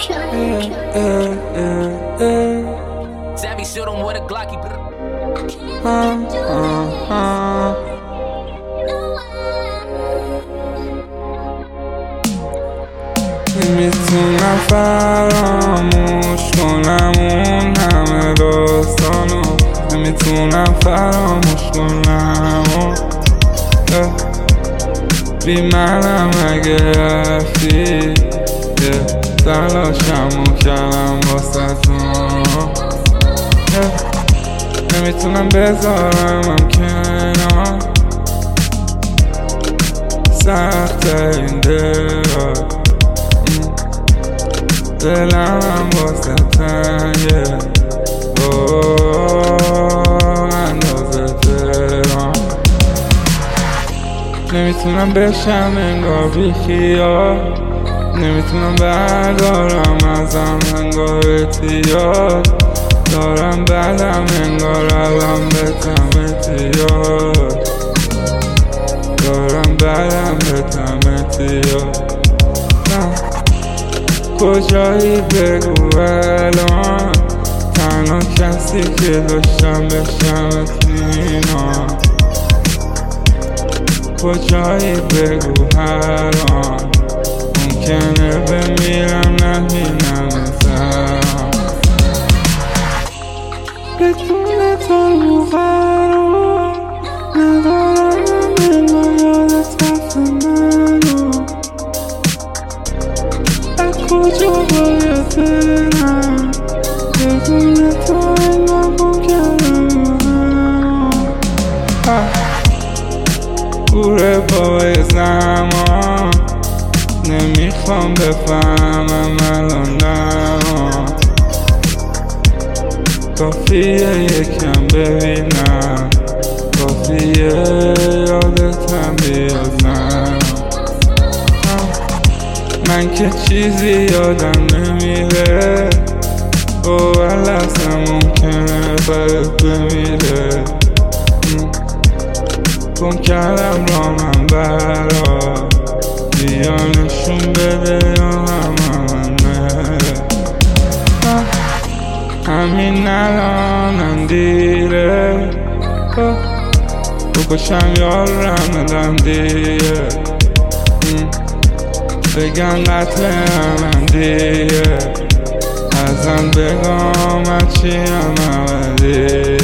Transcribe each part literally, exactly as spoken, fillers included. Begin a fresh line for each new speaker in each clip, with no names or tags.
Savvy shoot him with a Glocky.
نمیتونم فراموش کنم اون همه داستانو، نمیتونم فراموش کنم بی منم اگه رفتی یه تلاشمو کردم واسه تو، نمیتونم بذارم کنار، سخت این دل دلم واسه تنگه اندازه تهران، نمیتونم بشم انگار بی خیال، نمیتونم بردارم ازم انگار اعتیاد، دارم بدم انگار الان بتم اعتیاد، دارم بدم بتم اعتیاد. کجایی بگو الان، تنها کسی که داشتم بشم سینا، کجایی بگو هران، ممکنه بمیرم نبینم ازم، بدون تو قرار ندارم انگار یادت رفته منو، کجا باید برم بدون تو انگار ممکنم کوره بای زمان، نمیخوام بفهمم الان نما، کافیه یکم ببینم، کافیه یادتم بیازم، من که چیزی یادم نمیره او لحظه ممکنه برات بمیره، گم کردم را من برا بیا نشون بده یا همه همین الانم دیره بکشم یارم ندم دیره، بگن قتل هم دیگه ازم بگم چی هم اولیه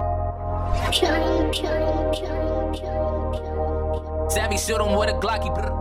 Savvy shoot him with a Glocky.